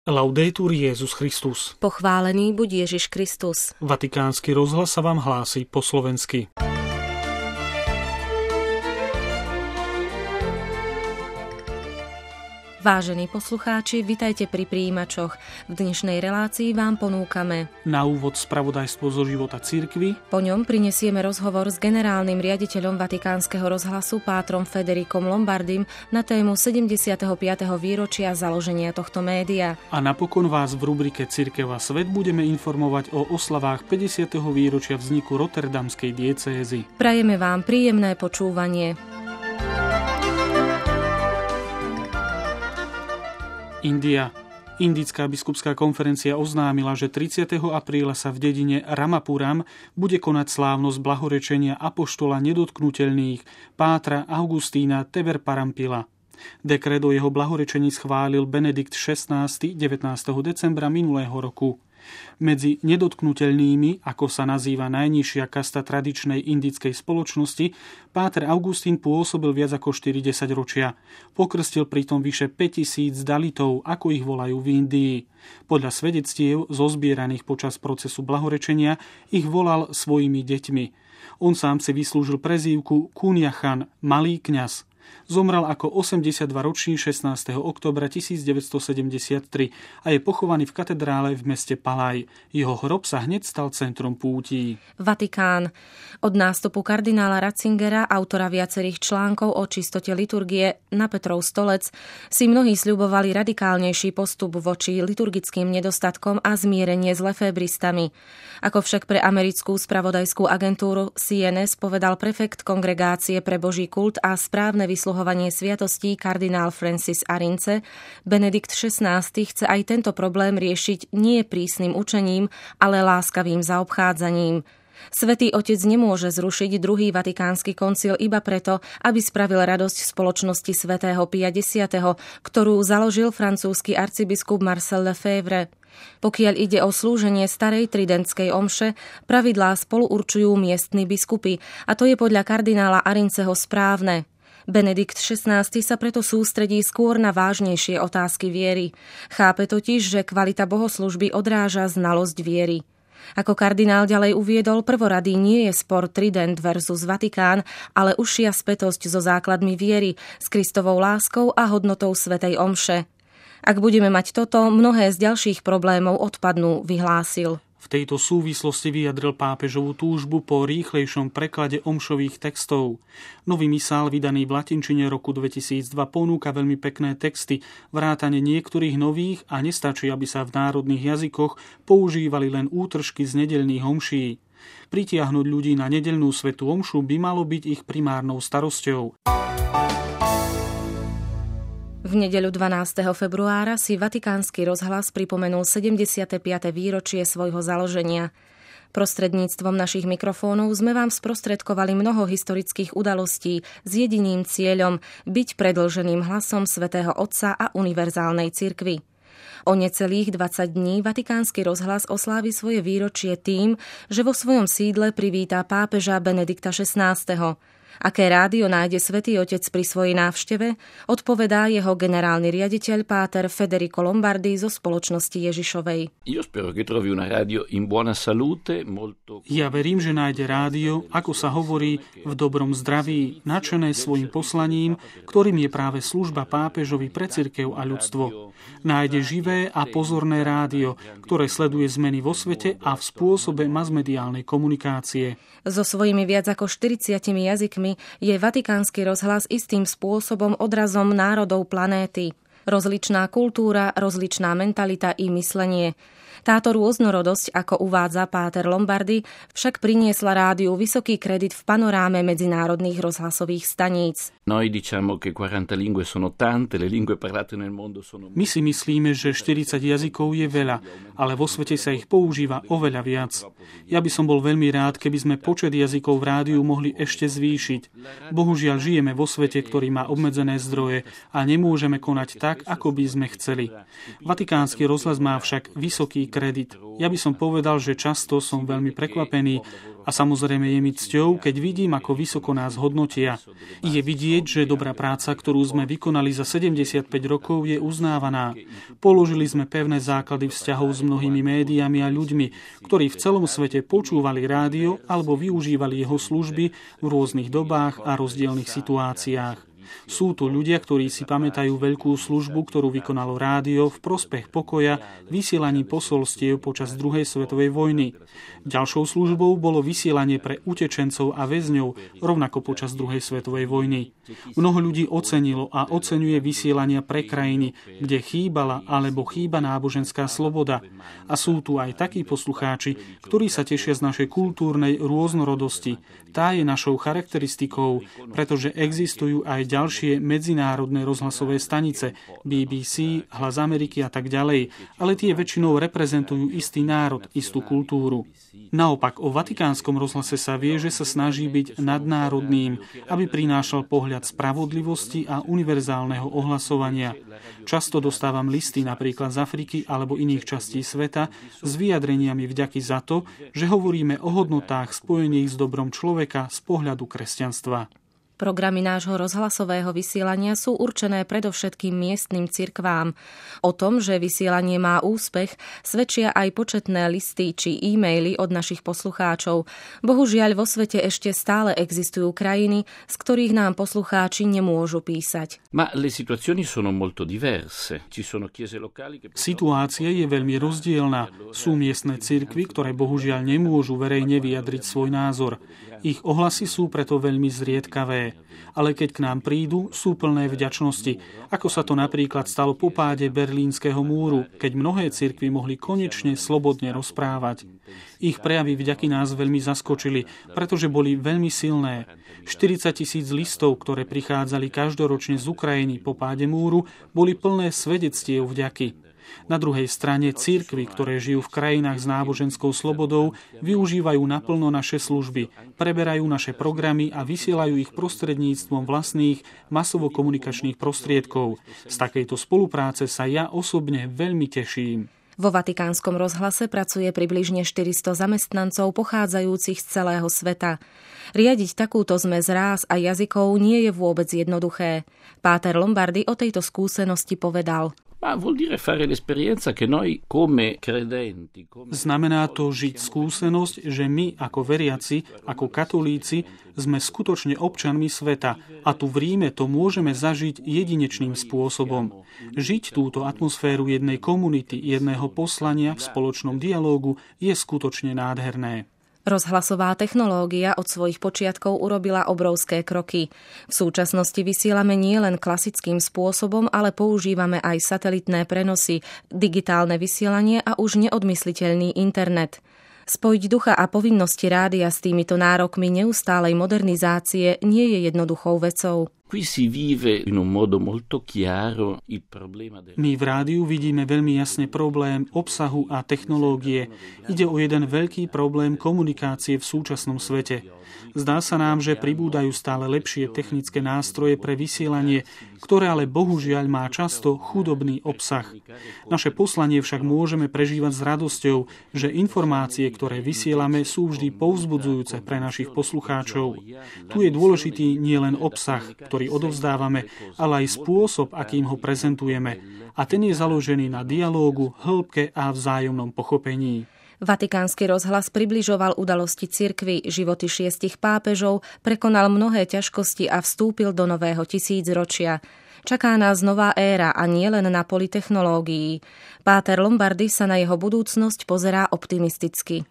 Laudetur Jesus Christus. Pochválený buď Ježiš Kristus. Vatikánsky rozhlas sa vám hlási po slovensky. Vážení poslucháči, vitajte pri prijímačoch. V dnešnej relácii vám ponúkame Na úvod spravodajstvo zo života cirkvi. Po ňom prinesieme rozhovor s generálnym riaditeľom Vatikánskeho rozhlasu pátrom Federicom Lombardim na tému 75. výročia založenia tohto média. A napokon vás v rubrike Cirkev a svet budeme informovať o oslavách 50. výročia vzniku Rotterdamskej diecézy. Prajeme vám príjemné počúvanie. India. Indická biskupská konferencia oznámila, že 30. apríla sa v dedine Ramapuram bude konať slávnosť blahorečenia apoštola nedotknuteľných pátra Augustína Teverparampila. Dekret o jeho blahorečení schválil Benedikt XVI 19. decembra minulého roku. Medzi nedotknuteľnými, ako sa nazýva najnižšia kasta tradičnej indickej spoločnosti, páter Augustín pôsobil viac ako 40 ročia. Pokrstil pritom vyše 5000 dalitov, ako ich volajú v Indii. Podľa svedectiev zozbieraných počas procesu blahorečenia ich volal svojimi deťmi. On sám si vyslúžil prezývku Kuniachan, malý kňaz. Zomrel ako 82-ročný 16. októbra 1973 a je pochovaný v katedrále v meste Palaj. Jeho hrob sa hneď stal centrom pútí. Vatikán. Od nástupu kardinála Ratzingera, autora viacerých článkov o čistote liturgie na Petrov stolec, si mnohí sľubovali radikálnejší postup voči liturgickým nedostatkom a zmierenie s lefébristami. Ako však pre americkú spravodajskú agentúru CNS povedal prefekt Kongregácie pre Boží kult a správne vysluhovanie sviatostí kardinál Francis Arinze, Benedikt XVI chce aj tento problém riešiť nie prísnym učením, ale láskavým zaobchádzaním. Svätý Otec nemôže zrušiť druhý vatikánsky koncil iba preto, aby spravil radosť spoločnosti svätého Pia X, ktorú založil francúzsky arcibiskup Marcel Lefebvre. Pokiaľ ide o slúženie starej tridentskej omše, pravidlá spolu určujú miestni biskupy, a to je podľa kardinála Arinzeho správne. Benedikt XVI sa preto sústredí skôr na vážnejšie otázky viery. Chápe totiž, že kvalita bohoslužby odráža znalosť viery. Ako kardinál ďalej uviedol, prvoradý nie je spor Trident versus Vatikán, ale užšia spätosť so základmi viery, s Kristovou láskou a hodnotou svätej omše. Ak budeme mať toto, mnohé z ďalších problémov odpadnú, vyhlásil. V tejto súvislosti vyjadril pápežovú túžbu po rýchlejšom preklade omšových textov. Nový misál, vydaný v latinčine roku 2002, ponúka veľmi pekné texty, vrátane niektorých nových a nestačí, aby sa v národných jazykoch používali len útržky z nedeľných omší. Pritiahnuť ľudí na nedeľnú svätú omšu by malo byť ich primárnou starosťou. V nedeľu 12. februára si Vatikánsky rozhlas pripomenul 75. výročie svojho založenia. Prostredníctvom našich mikrofónov sme vám sprostredkovali mnoho historických udalostí s jediným cieľom byť predĺženým hlasom svätého Otca a univerzálnej cirkvi. O necelých 20 dní Vatikánsky rozhlas oslávi svoje výročie tým, že vo svojom sídle privítá pápeža Benedikta XVI. Aké rádio nájde Svätý Otec pri svojej návšteve, odpovedá jeho generálny riaditeľ páter Federico Lombardi zo spoločnosti Ježišovej. Ja verím, že nájde rádio, ako sa hovorí, v dobrom zdraví, nadšené svojim poslaním, ktorým je práve služba pápežovi pre cirkev a ľudstvo. Nájde živé a pozorné rádio, ktoré sleduje zmeny vo svete a v spôsobe masmediálnej komunikácie. So svojimi viac ako 40 jazykmi je Vatikánsky rozhlas istým spôsobom odrazom národov planéty. Rozličná kultúra, rozličná mentalita i myslenie. Táto rôznorodosť, ako uvádza páter Lombardi, však priniesla rádiu vysoký kredit v panoráme medzinárodných rozhlasových staníc. My si myslíme, že 40 jazykov je veľa, ale vo svete sa ich používa oveľa viac. Ja by som bol veľmi rád, keby sme počet jazykov v rádiu mohli ešte zvýšiť. Bohužiaľ žijeme vo svete, ktorý má obmedzené zdroje a nemôžeme konať tak, ako by sme chceli. Vatikánsky rozhlas má však vysoký kredit. Ja by som povedal, že často som veľmi prekvapený, A samozrejme je mi cťou, keď vidím, ako vysoko nás hodnotia. Je vidieť, že dobrá práca, ktorú sme vykonali za 75 rokov, je uznávaná. Položili sme pevné základy vzťahov s mnohými médiami a ľuďmi, ktorí v celom svete počúvali rádio alebo využívali jeho služby v rôznych dobách a rozdielnych situáciách. Sú tu ľudia, ktorí si pamätajú veľkú službu, ktorú vykonalo rádio v prospech pokoja, vysielaní posolstiev počas druhej svetovej vojny. Ďalšou službou bolo vysielanie pre utečencov a väzňov, rovnako počas druhej svetovej vojny. Mnoho ľudí ocenilo a oceňuje vysielania pre krajiny, kde chýbala alebo chýba náboženská sloboda. A sú tu aj takí poslucháči, ktorí sa tešia z našej kultúrnej rôznorodosti. Tá je našou charakteristikou, pretože existujú aj ďalšie medzinárodné rozhlasové stanice, BBC, Hlas Ameriky a tak ďalej, ale tie väčšinou reprezentujú istý národ, istú kultúru. Naopak, o Vatikánskom rozhlase sa vie, že sa snaží byť nadnárodným, aby prinášal pohľad spravodlivosti a univerzálneho ohlasovania. Často dostávam listy napríklad z Afriky alebo iných častí sveta s vyjadreniami vďaky za to, že hovoríme o hodnotách spojených s dobrom človeka z pohľadu kresťanstva. Programy nášho rozhlasového vysielania sú určené predovšetkým miestnym cirkvám. O tom, že vysielanie má úspech, svedčia aj početné listy či e-maily od našich poslucháčov. Bohužiaľ, vo svete ešte stále existujú krajiny, z ktorých nám poslucháči nemôžu písať. Situácia je veľmi rozdielna. Sú miestne cirkvy, ktoré bohužiaľ nemôžu verejne vyjadriť svoj názor. Ich ohlasy sú preto veľmi zriedkavé. Ale keď k nám prídu, sú plné vďačnosti, ako sa to napríklad stalo po páde Berlínskeho múru, keď mnohé cirkvi mohli konečne slobodne rozprávať. Ich prejavy vďaky nás veľmi zaskočili, pretože boli veľmi silné. 40 000 listov, ktoré prichádzali každoročne z Ukrajiny po páde múru, boli plné svedectiev vďaky. Na druhej strane cirkvi, ktoré žijú v krajinách s náboženskou slobodou, využívajú naplno naše služby, preberajú naše programy a vysielajú ich prostredníctvom vlastných masovo-komunikačných prostriedkov. Z takejto spolupráce sa ja osobne veľmi teším. Vo Vatikánskom rozhlase pracuje približne 400 zamestnancov pochádzajúcich z celého sveta. Riadiť takúto zmes rás a jazykov nie je vôbec jednoduché. Páter Lombardi o tejto skúsenosti povedal: Znamená to žiť skúsenosť, že my ako veriaci, ako katolíci, sme skutočne občanmi sveta a tu v Ríme to môžeme zažiť jedinečným spôsobom. Žiť túto atmosféru jednej komunity, jedného poslania v spoločnom dialógu je skutočne nádherné. Rozhlasová technológia od svojich počiatkov urobila obrovské kroky. V súčasnosti vysielame nielen klasickým spôsobom, ale používame aj satelitné prenosy, digitálne vysielanie a už neodmysliteľný internet. Spojiť ducha a povinnosti rádia s týmito nárokmi neustálej modernizácie nie je jednoduchou vecou. My v rádiu vidíme veľmi jasne problém obsahu a technológie. Ide o jeden veľký problém komunikácie v súčasnom svete. Zdá sa nám, že pribúdajú stále lepšie technické nástroje pre vysielanie, ktoré ale bohužiaľ má často chudobný obsah. Naše poslanie však môžeme prežívať s radosťou, že informácie, ktoré vysielame, sú vždy povzbudzujúce pre našich poslucháčov. Tu je dôležitý nielen obsah, ktorý odovzdávame, ale aj spôsob, akým ho prezentujeme. A ten je založený na dialógu, hĺbke a vzájomnom pochopení. Vatikánsky rozhlas približoval udalosti cirkvi, životy 6 pápežov, prekonal mnohé ťažkosti a vstúpil do nového tisícročia. Čaká nás nová éra a nie len na poli technológií. Páter Lombardi sa na jeho budúcnosť pozerá optimisticky.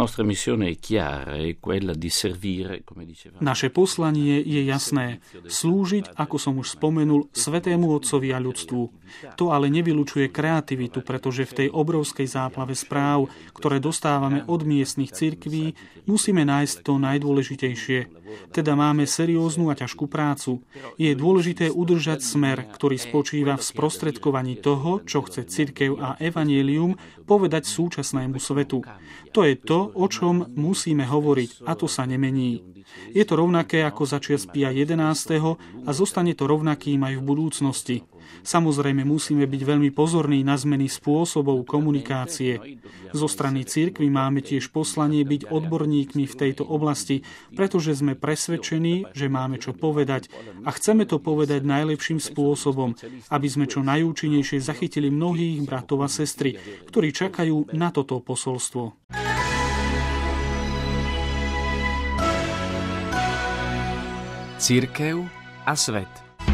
Naše poslanie je jasné. Slúžiť, ako som už spomenul, Svätému Otcovi a ľudstvu. To ale nevylučuje kreativitu, pretože v tej obrovskej záplave správ, ktoré dostávame od miestnych cirkví, musíme nájsť to najdôležitejšie. Teda máme serióznu a ťažkú prácu. Je dôležité udržať smer, ktorý spočíva v sprostredkovaní toho, čo chce cirkev a evanjelium povedať súčasnému svetu. To je to, to, o čom musíme hovoriť, a to sa nemení. Je to rovnaké ako za čias Pia 11. a zostane to rovnakým aj v budúcnosti. Samozrejme musíme byť veľmi pozorní na zmeny spôsobov komunikácie. Zo strany cirkvi máme tiež poslanie byť odborníkmi v tejto oblasti, pretože sme presvedčení, že máme čo povedať a chceme to povedať najlepším spôsobom, aby sme čo najúčinnejšie zachytili mnohých bratov a sestry, ktorí čakajú na toto posolstvo. Cirkev a svet.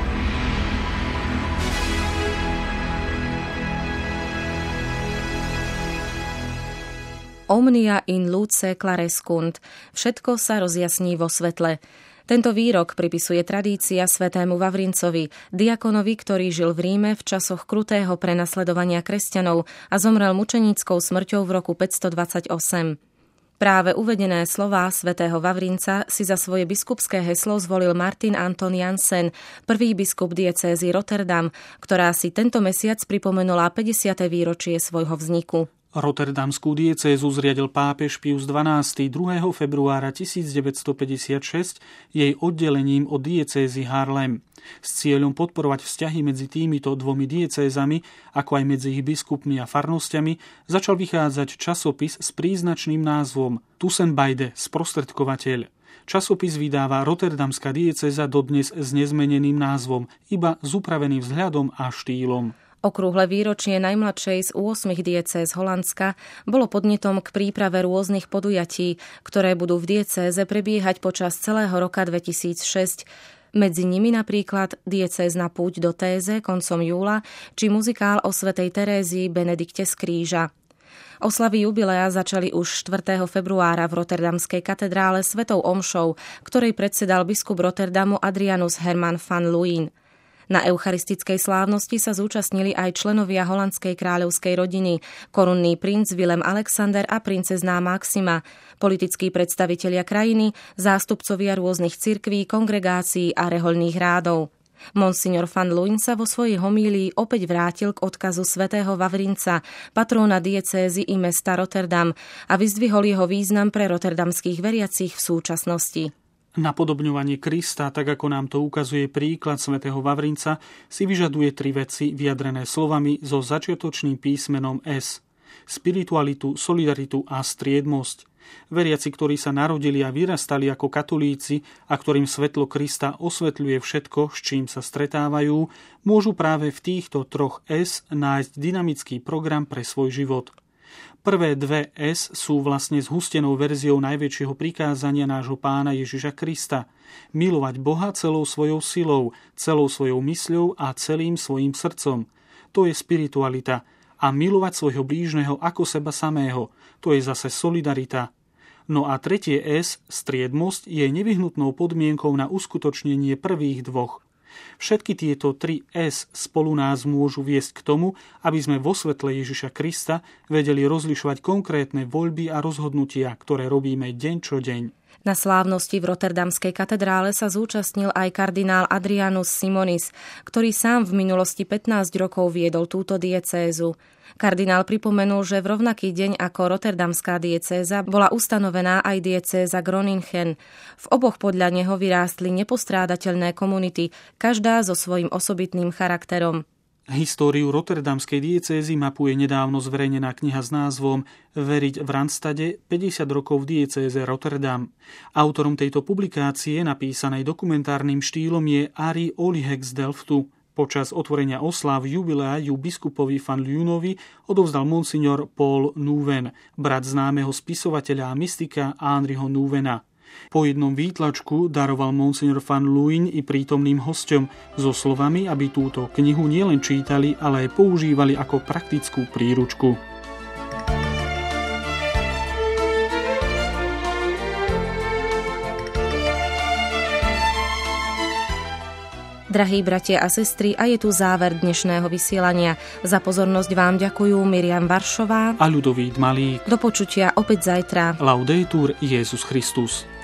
Omnia in luce clarescunt. Všetko sa rozjasní vo svetle. Tento výrok pripisuje tradícia svätému Vavrincovi, diakonovi, ktorý žil v Ríme v časoch krutého prenasledovania kresťanov a zomrel mučeníckou smrťou v roku 528. Práve uvedené slová svätého Vavrinca si za svoje biskupské heslo zvolil Martin Anton Jansen, prvý biskup diecézy Rotterdam, ktorá si tento mesiac pripomenula 50. výročie svojho vzniku. Rotterdamskú diecézu zriadil pápež Pius XII. 2. februára 1956 jej oddelením od diecézy Haarlem. S cieľom podporovať vzťahy medzi týmito dvomi diecézami, ako aj medzi ich biskupmi a farnosťami, začal vychádzať časopis s príznačným názvom Tussenbeide, sprostredkovateľ. Časopis vydáva rotterdamská diecéza dodnes s nezmeneným názvom, iba s upraveným vzhľadom a štýlom. Okrúhle výročie najmladšej z 8 diecéz Holandska bolo podnetom k príprave rôznych podujatí, ktoré budú v diecéze prebiehať počas celého roka 2006. Medzi nimi napríklad diecézna púť do Téze koncom júla či muzikál o svätej Terézii Benedikte z kríža. Oslavy jubilea začali už 4. februára v rotterdamskej katedrále svetou omšou, ktorej predsedal biskup Rotterdamu Adrianus Herman van Luijn. Na eucharistickej slávnosti sa zúčastnili aj členovia holandskej kráľovskej rodiny, korunný princ Willem Alexander a princezná Maxima, politickí predstavitelia krajiny, zástupcovia rôznych cirkví, kongregácií a rehoľných rádov. Monsignor van Luijn sa vo svojej homílii opäť vrátil k odkazu svätého Vavrinca, patróna diecézy i mesta Rotterdam, a vyzdvihol jeho význam pre rotterdamských veriacich v súčasnosti. Napodobňovanie Krista, tak ako nám to ukazuje príklad svätého Vavrinca, si vyžaduje 3 veci vyjadrené slovami so začiatočným písmenom S. Spiritualitu, solidaritu a striedmosť. Veriaci, ktorí sa narodili a vyrastali ako katolíci a ktorým svetlo Krista osvetľuje všetko, s čím sa stretávajú, môžu práve v týchto 3 S nájsť dynamický program pre svoj život. Prvé 2 S sú vlastne zhustenou verziou najväčšieho prikázania nášho Pána Ježiša Krista. Milovať Boha celou svojou silou, celou svojou mysľou a celým svojím srdcom. To je spiritualita. A milovať svojho blížneho ako seba samého. To je zase solidarita. No a tretie S, striedmosť, je nevyhnutnou podmienkou na uskutočnenie prvých 2. Všetky tieto 3 S spolu nás môžu viesť k tomu, aby sme vo svetle Ježiša Krista vedeli rozlišovať konkrétne voľby a rozhodnutia, ktoré robíme deň čo deň. Na slávnosti v rotterdamskej katedrále sa zúčastnil aj kardinál Adrianus Simonis, ktorý sám v minulosti 15 rokov viedol túto diecézu. Kardinál pripomenul, že v rovnaký deň ako rotterdamská diecéza bola ustanovená aj diecéza Groningen. V oboch podľa neho vyrástli nepostrádateľné komunity, každá so svojím osobitným charakterom. Históriu rotterdamskej diecézy mapuje nedávno zverejnená kniha s názvom Veriť v Randstade 50 rokov v diecéze Rotterdam. Autorom tejto publikácie, napísanej dokumentárnym štýlom, je Ari Olihek z Delftu. Počas otvorenia osláv jubilea ju biskupovi van Luijnovi odovzdal monsignor Paul Nouwen, brat známeho spisovateľa a mystika Henriho Nouwena. Po jednom výtlačku daroval monsignor van Luijn i prítomným hosťom so slovami, aby túto knihu nielen čítali, ale aj používali ako praktickú príručku. Drahí bratia a sestry, a je tu záver dnešného vysielania. Za pozornosť vám ďakujú Miriam Varšová a Ľudovít Malík. Do počutia opäť zajtra. Laudetur Jesus Christus.